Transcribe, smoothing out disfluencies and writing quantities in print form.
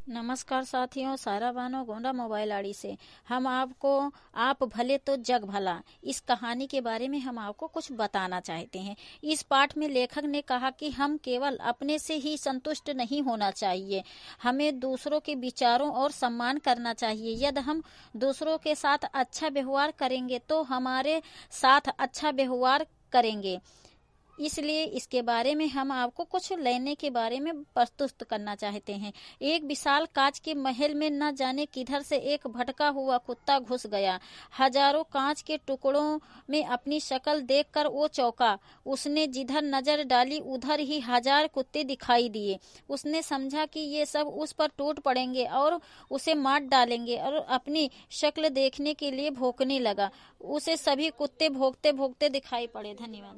नमस्कार साथियों, सारा बानो गोंडा मोबाइल आड़ी से हम आपको आप भले तो जग भला इस कहानी के बारे में हम आपको कुछ बताना चाहते हैं। इस पाठ में लेखक ने कहा कि हम केवल अपने से ही संतुष्ट नहीं होना चाहिए, हमें दूसरों के विचारों और सम्मान करना चाहिए। यदि हम दूसरों के साथ अच्छा व्यवहार करेंगे तो हमारे साथ अच्छा व्यवहार करेंगे। इसलिए इसके बारे में हम आपको कुछ लेने के बारे में प्रस्तुत करना चाहते हैं। एक विशाल कांच के महल में न जाने किधर से एक भटका हुआ कुत्ता घुस गया। हजारों कांच के टुकड़ों में अपनी शक्ल देखकर वो चौंका। उसने जिधर नजर डाली उधर ही हजार कुत्ते दिखाई दिए। उसने समझा कि ये सब उस पर टूट पड़ेंगे और उसे मार डालेंगे और अपनी शक्ल देखने के लिए भौंकने लगा। उसे सभी कुत्ते भौंकते भौंकते दिखाई पड़े। धन्यवाद।